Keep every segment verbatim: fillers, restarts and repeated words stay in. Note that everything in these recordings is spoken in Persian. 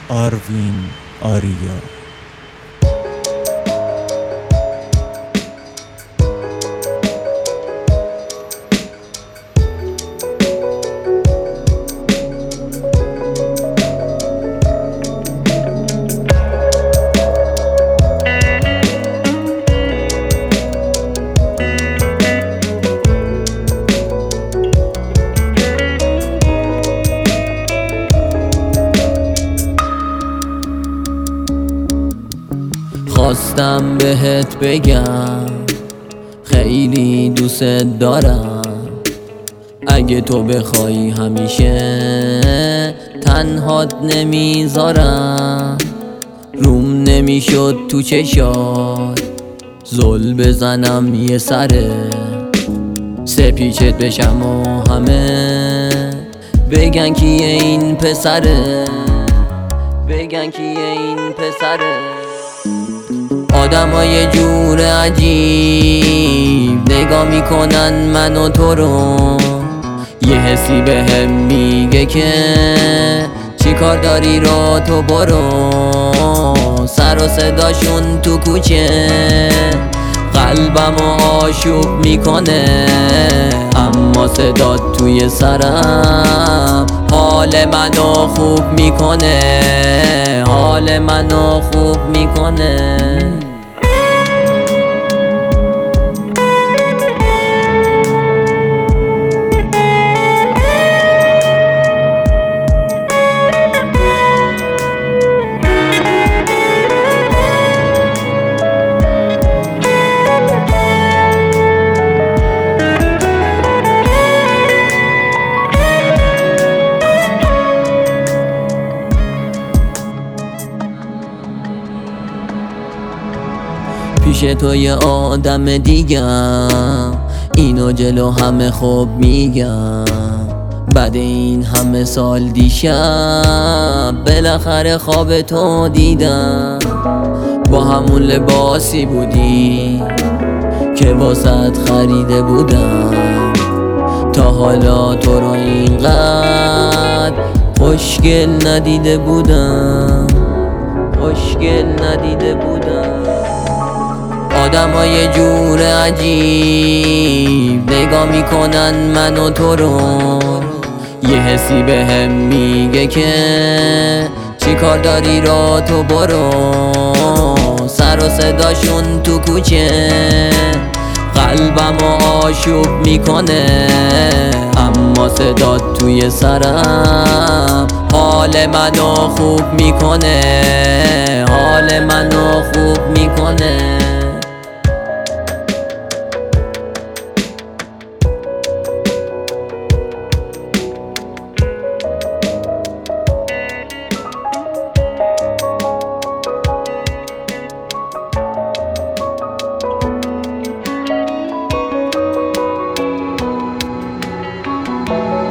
آروین آریا. خواستم بهت بگم خیلی دوست دارم. اگه تو بخوای همیشه تنهات نمیذارم. روم نمیشد تو چشات زل بزنم یه سره، سپیچت بشم و همه بگن کیه این پسره، بگن کیه این پسره. آدم ها یه جور عجیب نگاه میکنن من و تو رو. یه حسی به هم میگه که چی کار داری رو تو برو. سر و صداشون تو کوچه قلبم و آشوب میکنه، اما صدات توی سرم حال منو خوب میکنه، حال منو خوب میکنه. پیش تو یه آدم دیگم، اینو جلو همه خوب میگم. بعد این همه سال دیشب بالاخره خواب تو دیدم. با همون لباسی بودی که واسط خریده بودم. تا حالا تو رو اینقدر خوشگل ندیده بودم، خوشگل ندیده بودم. آدم ها یه جور عجیب نگاه میکنن من و تو رو. یه حسی به هم میگه که چی کار داری رو تو برو. سر و صداشون تو کوچه قلبم و آشوب میکنه، اما صدات توی سرم حال منو خوب میکنه، حال منو خوب میکنه.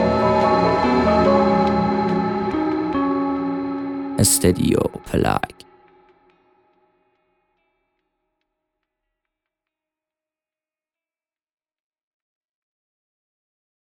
استدیو پلاگ.